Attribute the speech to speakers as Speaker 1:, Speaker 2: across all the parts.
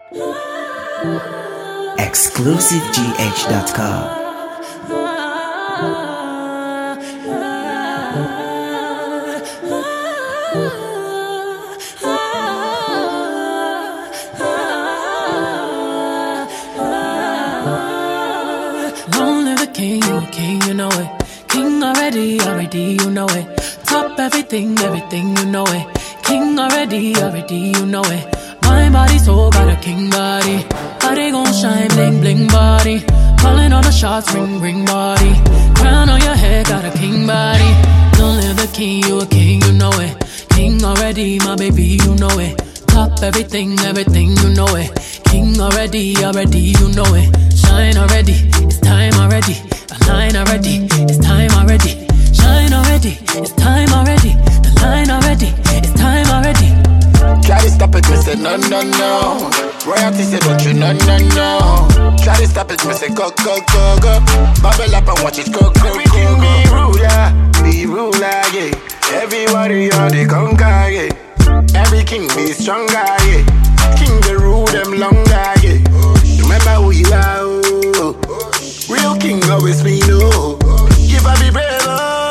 Speaker 1: ExclusiveGH.com.
Speaker 2: Long live the king, you a king, you know it. King already, you know it. Top everything, you know it. King already, you know it. My body, soul, got a king body. Body gon' shine, bling, bling body. Calling all the shots, ring, ring body. Crown on your head, got a king body. Long live the king, you a king, you know it. King already, my baby, you know it. Top everything, you know it. King already, you know it. Shine already, it's time already. The line already, it's time already. Shine already, it's time already. The line already, it's time already.
Speaker 3: Try to stop it, me say no, no, no. Royalty say don't you, no, no, no. Try to stop it, me say go, go, go, go. Bubble up and watch it go, go, go, go. Be ruler, yeah. Everybody on the conquer, yeah. Every king be stronger, yeah. King the rule them longer, yeah. Remember who you are, oh. Real king always be no. Give up be brave,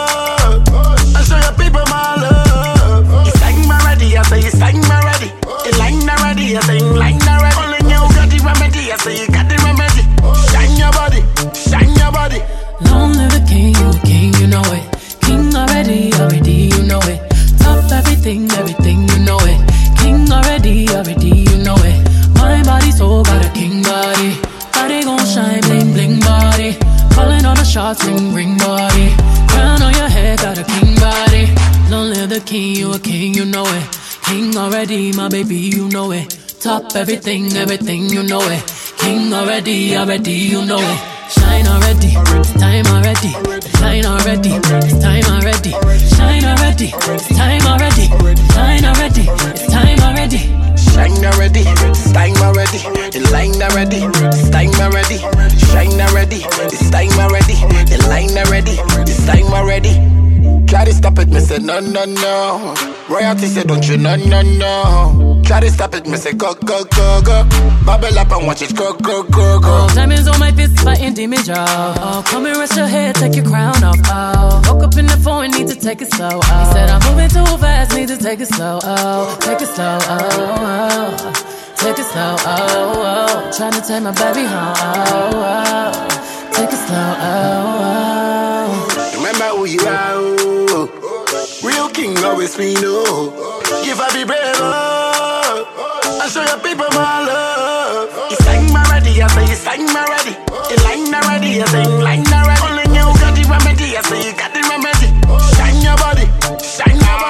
Speaker 3: oh. And show your people my love. You sang my ready, I say you sang my ready. You line already, I say you line already. Only you got the remedy, I say you got the remedy. Shine your body, shine your body.
Speaker 2: Long live the king, you know it. King already, you know it. Top everything, you know it. King already, you know it. My body, soul, got a king body. Body gon' shine, bling, bling body. Calling all the shots, ring, ring body. Crown on your head, got a king body. Long live the king, you know it. King already, my baby, you know it. Top everything, you know it. King already, you know it. Shine already, it's time already. Shine already, it's time already. Shine already, it's time already. Shine already, it's time already.
Speaker 3: Shine already, it's time already. The line already, it's time already. Shine already, it's time already. The line already, it's time already. Try to stop it, me say no, no, no. Royalty say don't you, no, no, no. Try to stop it, me say go, go, go, go. Bubble up and watch it go, go, go, go.
Speaker 2: Oh, diamonds on my fist, fighting damage, oh. Come and rest your head, take your crown off, oh. Woke up in the phone, need to take it slow, oh. He said I'm moving too fast, need to take it slow, oh. Take it slow, oh, oh. Take it slow, oh, oh. Tryna take my baby home, oh, oh. Take it slow, oh, oh.
Speaker 3: Remember who you are, oh. Real king always be no. Give up be brave, oh. And show your people my love. You sang my ready, I say you sang my ready. You line already, I say you line already. Only you got the remedy, I say you got the remedy. Shine your body, shine your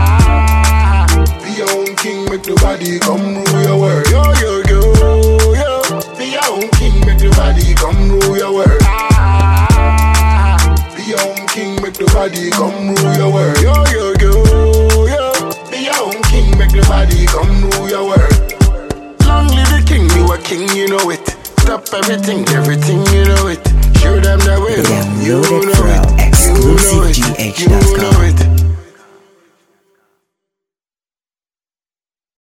Speaker 3: body. Be your own king, make the body come rule your world. Yo, yo, yo, yo. Be your own king, make the body come rule your world. Be your own king, make the body come rule your world. Yo, yo, yo, yo. Be your own king, make the body come rule your world. Long live the king, you a king, you know it. Stop everything, you know it. Show them the way, you know it.
Speaker 1: ExclusiveGH.com.
Speaker 3: You know it.